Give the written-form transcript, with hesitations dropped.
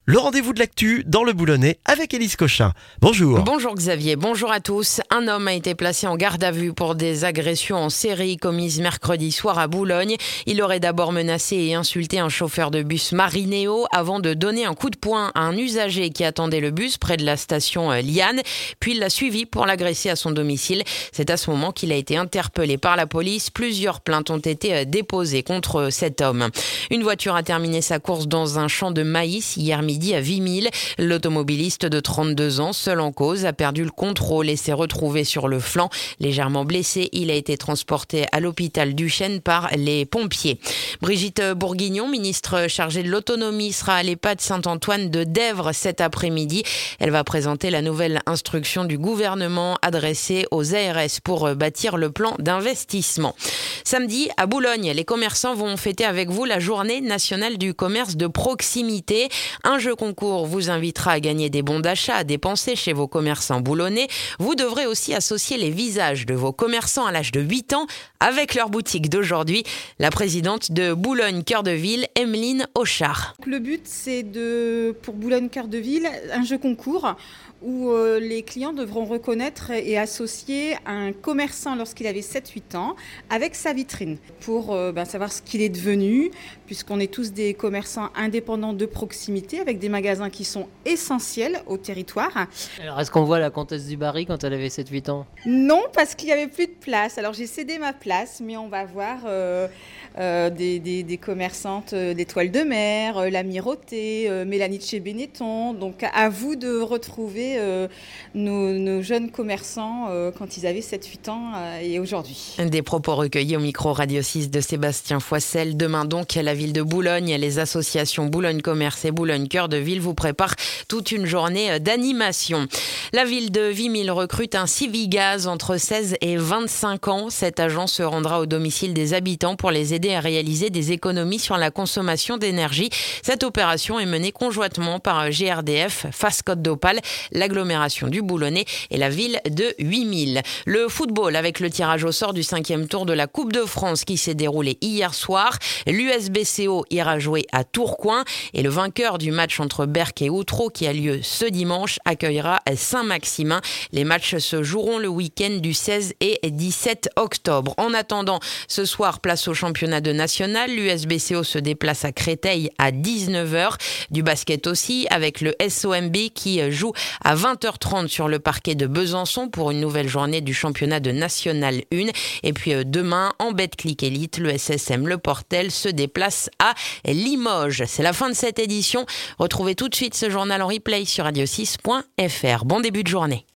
Le rendez-vous de l'actu dans le Boulonnais avec Élise Cochin. Bonjour. Bonjour Xavier, bonjour à tous. Un homme a été placé en garde à vue pour des agressions en série commises mercredi soir à Boulogne. Il aurait d'abord menacé et insulté un chauffeur de bus Marinéo avant de donner un coup de poing à un usager qui attendait le bus près de la station Liane. Puis il l'a suivi pour l'agresser à son domicile. C'est à ce moment qu'il a été interpellé par la police. Plusieurs plaintes ont été déposées contre cet homme. Une voiture a terminé sa course dans un champ de maïs hier midi à Vimille. L'automobiliste de 32 ans, seul en cause, a perdu le contrôle et s'est retrouvé sur le flanc. Légèrement blessé, il a été transporté à l'hôpital Duchesne par les pompiers. Brigitte Bourguignon, ministre chargée de l'autonomie, sera à l'EHPAD Saint-Antoine de Dèvres cet après-midi. Elle va présenter la nouvelle instruction du gouvernement adressée aux ARS pour bâtir le plan d'investissement. Samedi, à Boulogne, les commerçants vont fêter avec vous la journée nationale du commerce de proximité. Un jeu concours vous invitera à gagner des bons d'achat à dépenser chez vos commerçants boulonnais. Vous devrez aussi associer les visages de vos commerçants à l'âge de 8 ans avec leur boutique d'aujourd'hui. La présidente de Boulogne Cœur de Ville, Emeline Auchard. Le but, c'est pour Boulogne Cœur de Ville, un jeu concours où les clients devront reconnaître et associer un commerçant lorsqu'il avait 7-8 ans avec sa vitrine pour savoir ce qu'il est devenu, puisqu'on est tous des commerçants indépendants de proximité avec des magasins qui sont essentiels au territoire. Alors, est-ce qu'on voit la comtesse du Barry quand elle avait 7-8 ans ? Non, parce qu'il n'y avait plus de place. Alors j'ai cédé ma place, mais on va voir des commerçantes d'Étoile de Mer, la Mirotée, Mélanie de chez Benetton. Donc à vous de retrouver nos jeunes commerçants quand ils avaient 7-8 ans et aujourd'hui. Des propos recueillis au micro Radio 6 de Sébastien Foissel. Demain donc, la ville de Boulogne, les associations Boulogne Commerce et Boulogne Cœur de Ville vous préparent toute une journée d'animation. La ville de Vimille recrute un Civigaz entre 16 et 25 ans. Cet agent se rendra au domicile des habitants pour les aider à réaliser des économies sur la consommation d'énergie. Cette opération est menée conjointement par GRDF, Face Côte d'Opale, l'agglomération du Boulonnais et la ville de Vimille. Le football avec le tirage au sort du 5e tour de la Coupe de France qui s'est déroulé hier soir. L'USBCO ira jouer à Tourcoing et le vainqueur du match entre Berck et Outreau qui a lieu ce dimanche accueillera Saint-Maximin. Les matchs se joueront le week-end du 16 et 17 octobre. En attendant, ce soir, place au championnat de national. L'USBCO se déplace à Créteil à 19h. Du basket aussi avec le SOMB qui joue à 20h30 sur le parquet de Besançon pour une nouvelle journée du championnat de National 1. Et puis demain, en Betclic Elite, le SSM Le Portel se déplace à Limoges. C'est la fin de cette édition. Retrouvez tout de suite ce journal en replay sur radio6.fr. Bon début de journée.